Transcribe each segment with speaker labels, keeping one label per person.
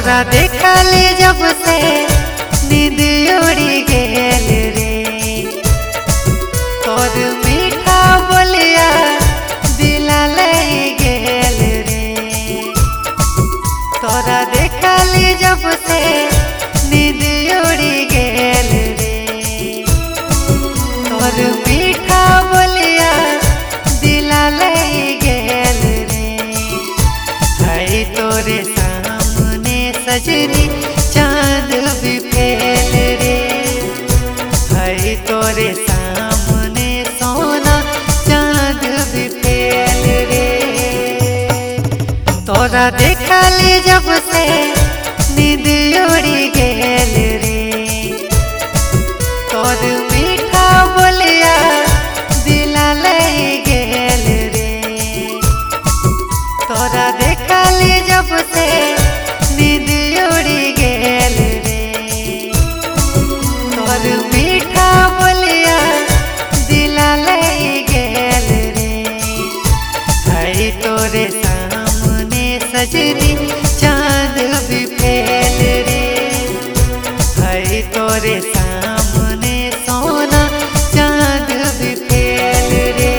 Speaker 1: तोरा देखले जब से नींद उड़ी गेल रे। तोर मीठा बोलिया दिला ले गेल रे। तोरा देखले जब से नींद उड़ी गेल रे। तोर मीठा बोलिया दिला ले गेल रे। है तोरे सामने सजनी चांद भी फेल रे। है तोरे सामने सोना चांद भी फेल रे। तोरा देखले जब से नींद उड़ी गेल रे। तोर मीठा बोलिया दिला ले गेल रे। तोरा देखले जब से नींद उड़ी गेल रे। तोर मीठा बोलिया दिला ले गेल रे। है तोरे सामने सजनी चांद भी फेल रे। है तोरे सामने सोना चांद भी फेल रे।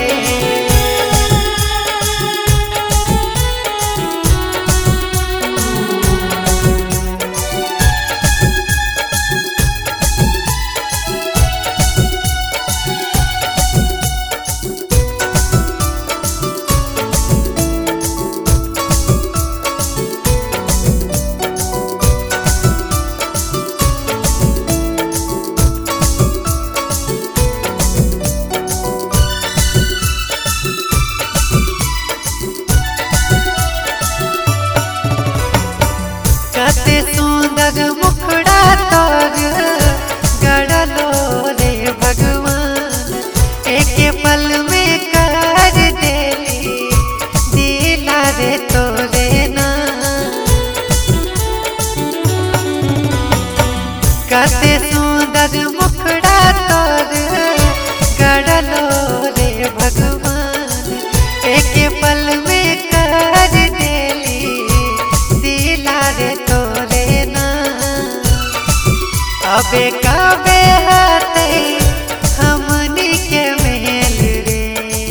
Speaker 1: कते सुंदर मुखड़ा तोर गढ़लो रे भगवान। एक पल में कर देली दिला रे तोरे नाम। कते सुंदर मुखड़ा तोर गढ़लो रे भगवान। एक पल में कर देली दिला रे तोरे नाम। अबे कबे हाथे हमनी के मेल रे।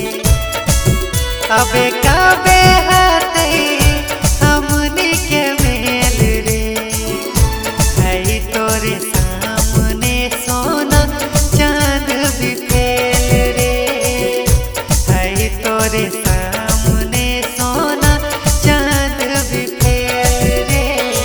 Speaker 1: अबे कबे हाथे हमनी के मेल रे। है तोरे सामने सोना चांद भी फेल रे। है तोरे सामने सोना चांद भी फेल रे।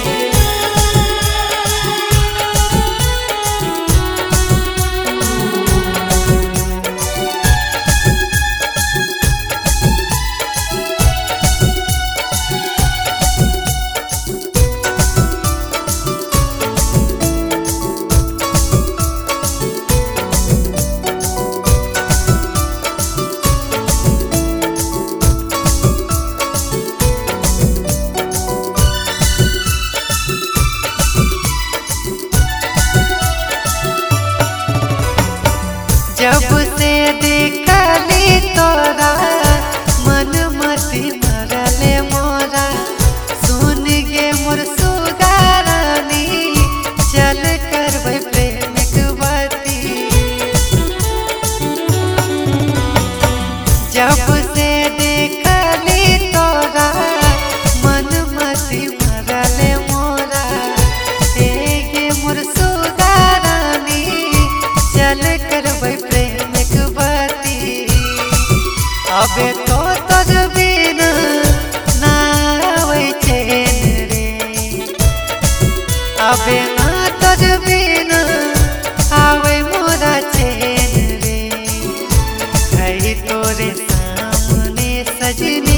Speaker 1: जब से देखली तोरा मन मती मरले मोरा। सुन गे मोर सुगारानी चल करबै प्रेम के बाती। जब से देखली तोरा मन मती मरले मोरा। गे मोर सुगारानी चल करबै प्रेम के बाती। अबे तो तोर बिना ना आवे चैन रे। अबे ना तोर बिना आवे मोरा चैन रे। है तोरे सामने सजनी